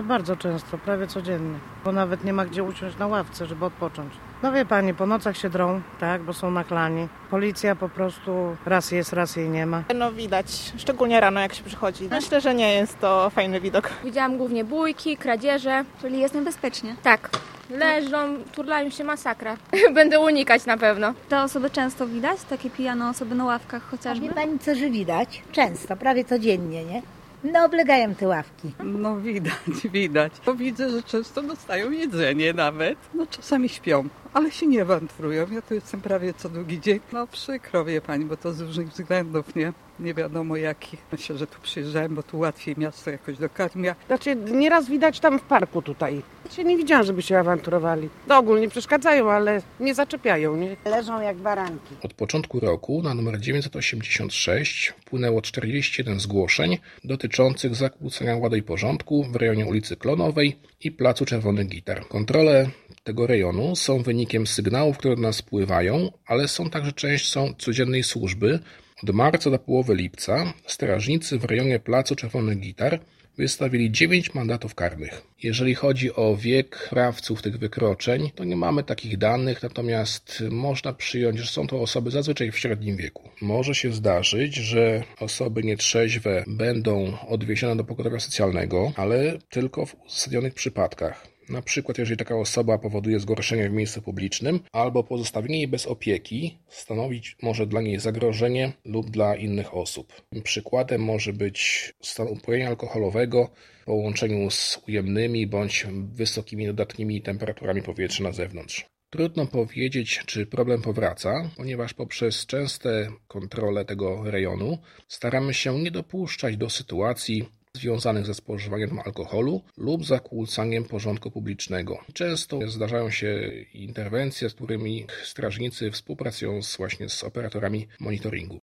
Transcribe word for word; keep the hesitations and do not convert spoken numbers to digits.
bardzo często, prawie codziennie, bo nawet nie ma gdzie usiąść na ławce, żeby odpocząć. No wie pani, po nocach się drą, tak, bo są naklani. Policja po prostu raz jest, raz jej nie ma. No widać, szczególnie rano jak się przychodzi. Myślę, że nie jest to fajny widok. Widziałam głównie bójki, kradzieże. Czyli jest niebezpiecznie. Tak. Leżą, turlają się, masakra. Będę unikać na pewno. Te osoby często widać? Takie pijane osoby na ławkach A chociażby? wie pani co, że widać? Często, prawie codziennie, nie? No oblegają te ławki. No widać, widać. Bo widzę, że często dostają jedzenie nawet. No czasami śpią, ale się nie wędrują. Ja tu jestem prawie co drugi dzień. No przykro, wie pani, bo to z różnych względów, nie? Nie wiadomo jakich. Myślę, że tu przyjeżdżałem, bo tu łatwiej miasto jakoś dokarmia. Znaczy nieraz widać tam w parku tutaj. Znaczy, nie widziałam, żeby się awanturowali. No ogólnie przeszkadzają, ale nie zaczepiają, nie? Leżą jak baranki. Od początku roku na numer dziewięćset osiemdziesiąt sześć wpłynęło czterdzieści jeden zgłoszeń dotyczących zakłócenia ładu i porządku w rejonie ulicy Klonowej i Placu Czerwonych Gitar. Kontrole tego rejonu są wynikiem sygnałów, które do nas spływają, ale są także częścią codziennej służby. Od marca do połowy lipca strażnicy w rejonie Placu Czerwonych Gitar wystawili dziewięć mandatów karnych. Jeżeli chodzi o wiek sprawców tych wykroczeń, to nie mamy takich danych, natomiast można przyjąć, że są to osoby zazwyczaj w średnim wieku. Może się zdarzyć, że osoby nietrzeźwe będą odwiezione do pogotowia socjalnego, ale tylko w uzasadnionych przypadkach. Na przykład jeżeli taka osoba powoduje zgorszenie w miejscu publicznym albo pozostawienie jej bez opieki stanowić może dla niej zagrożenie lub dla innych osób. Przykładem może być stan upojenia alkoholowego w połączeniu z ujemnymi bądź wysokimi dodatnimi temperaturami powietrza na zewnątrz. Trudno powiedzieć, czy problem powraca, ponieważ poprzez częste kontrole tego rejonu staramy się nie dopuszczać do sytuacji związanych ze spożywaniem alkoholu lub zakłócaniem porządku publicznego. Często zdarzają się interwencje, z którymi strażnicy współpracują z, właśnie z operatorami monitoringu.